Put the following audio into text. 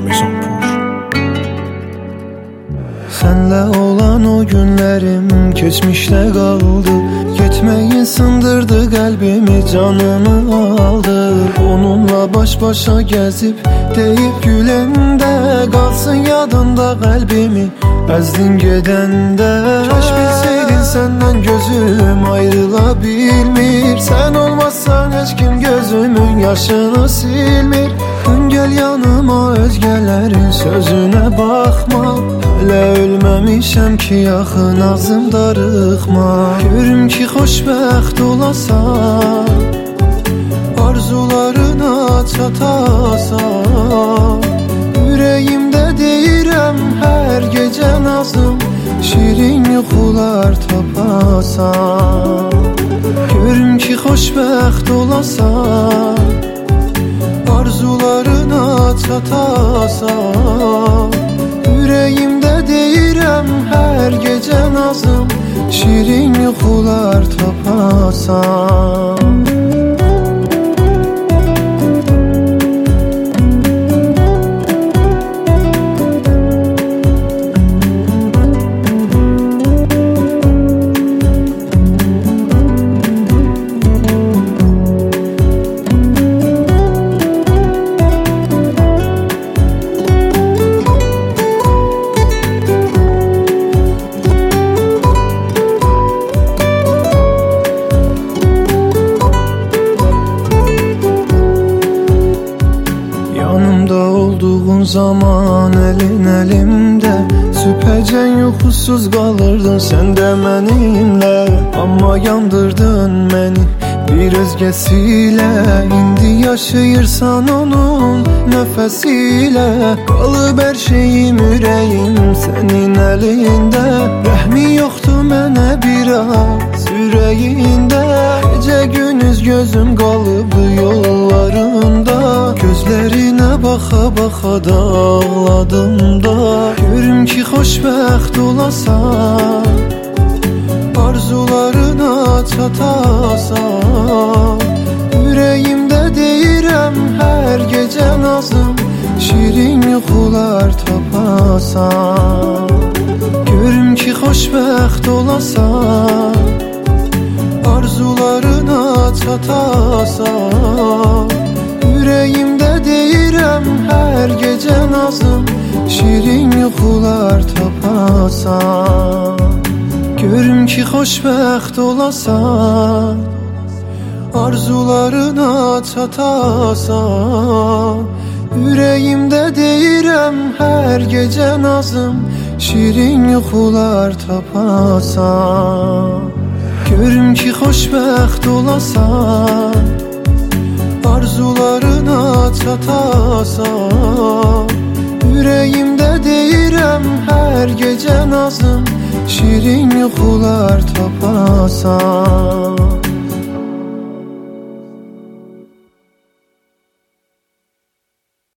Maison Pour. Senle olan o günlerim geçmişte kaldı. Gitmeyin sındırdı kalbimi, canımı aldı. Onunla baş başa gezip deyip gülende, kalsın yadında kalbimi ezdin gedende. Keş bilseydin senden gözüm ayrılabilmir. Sen olmazsan hiç kim gözümün yaşını silmir. Dön gel yanıma, özgelerin sözüne bakma. Hele ölmemişem ki yaxın ağzım darıxma. Görüm ki xoşbəxt olasan, arzularına çatasan. Ürəyimdə deyirəm hər gecə nazım, şirin yuxular tapasan. Görüm ki xoşbəxt olasan, arzularına çatasan. Ürəyimdə deyirəm hər gecə nazım, şirin yuxular tapasan. Olduğun zaman elin elimde, süpəcən yuxusuz qalırdın sən də mənimlə. Amma yandırdın məni bir özgəsilə. İndi yaşayırsan onun nəfəsilə. Qalıb hər şeyim, ürəyim sənin əlində. Rəhmi yoxdur mənə biraz ürəyində. Gecə gündüz gözüm qalıbdı yollarında. Gözlərinə baxa baxa da ağladım da. Görüm ki xoşbəxt olasan, arzularına çatasan. Ürəyimdə deyirəm hər gecə nazım, şirin yuxular tapasan. Görüm ki xoşbəxt olasan, arzularına çatasan. Ürəyimdə deyirəm hər gecə nazım, şirin yuxular tapasan. Görüm ki xoşbəxt olasan, arzularına çatasan. Ürəyimdə deyirəm hər gecə nazım, şirin yuxular tapasan. Görüm ki xoşbəxt olasan, arzularına çatasan. Ürəyimdə deyirəm hər gecə nazım, şirin yuxular tapasan.